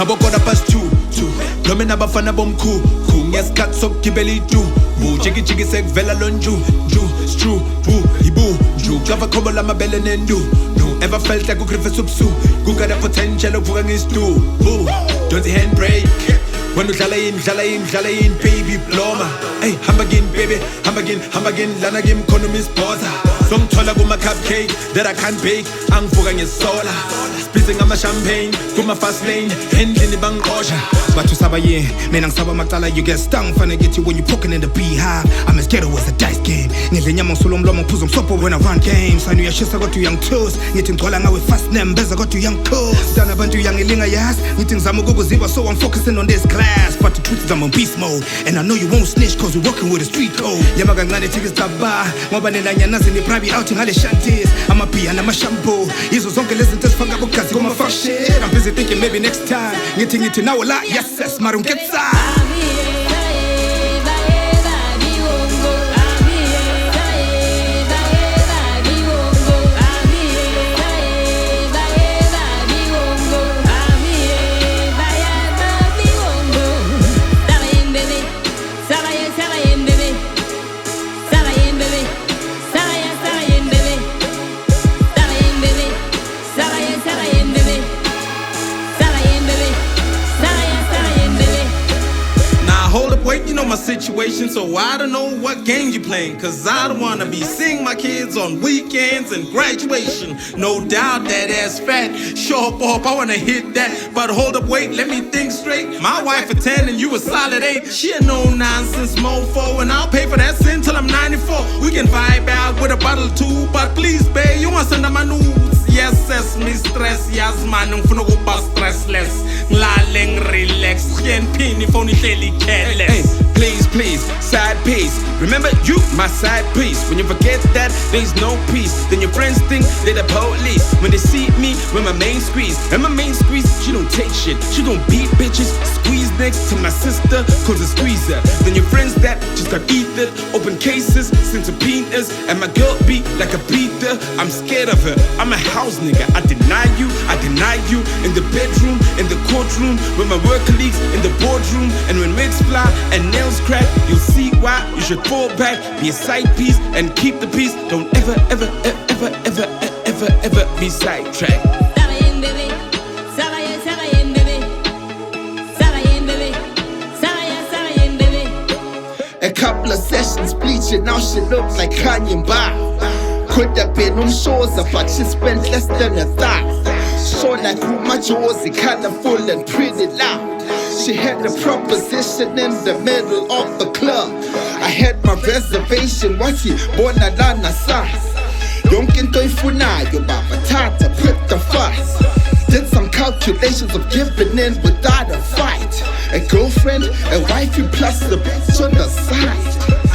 ngabo kora past 2 noma nabafana bomkhulu ngesikhathi sokugibela itu jiki jiki sekuvela lo nju stru ibu nju cover khobo lamabele nendu no ever felt like ukrife subsu kuka the potential ukuvuka ngestu don't handbrake when udlala yini baby bloma hey hamba again lana game economy spotter somthola kuma cupcake that I can't bake angivuka ngesola splitting ama champagne kuma fast lane handling bangiqosha bathu saba yeah mina ngisaba macala you get stung fana get you when you poking in the beehive I'm as ghetto as a dice game ngidle nyama ngisulo umlomo ngiphuza umsopo when I run games I knew yashisa kodwa young toes ngithi ngigcwala ngawe fast name beza kodwa young coast dana abantu yangilinga yas ngithi ngizama ukukuziba so I'm focusing on this class but the truth is I'm on beast mode and I know you won't snitch cause we're working with a street code yama kancane tickets taba ngoba nelanyana zini private outing ngale shanties ama pia nama shampoo izo zonke lezi zinto ezifaka bogazi kuma fuck shit I'm busy thinking maybe next time ngithi now la yes mara ungeketsa Wait, you know my situation, so I don't know what game you playing. Cause I don't wanna be seeing my kids on weekends and graduation. No doubt that ass fat, sharp up, I wanna hit that. But hold up, wait, let me think straight. My wife a 10 and you a solid 8. She a no nonsense mofo, and I'll pay for that sin till I'm 94. We can vibe out with a bottle too, but please, babe, you wanna send out my nudes. Yes, mistress, yes, man, ngifuna ukuba stressless. Ngilale relax, geen penny phone ihleli careless. Hey, please, side piece. Remember you, my side piece. When you forget that, there's no peace. Then your friends think they're the police. When they see me with my main squeeze. And my main squeeze, she don't take shit. She don't beat bitches. Squeeze next to my sister, cause I squeeze her. Then your friends that just got eaten. Open cases, sent subpoenas. And my girl beat like a beater. I'm scared of her. I'm a house nigga. I deny you. In the bedroom, in the courtroom. With my work colleagues in the boardroom. And when wigs fly and nails crack, you'll see why you should fall back. Be a side piece and keep the peace. Don't ever be sidetracked. A couple of sessions bleaching, now she looks like Kanye Bow. Could have been on shores, but she spent less than a thou. Show like who my jaws, colorful and pretty loud. She had a proposition in the middle of the club. I had my reservation, wathi bona lana size. Yonke into ifunayo baba tata, put the fuss. Did some calculations of giving in without a fight. A girlfriend, a wifey plus a bitch on the side.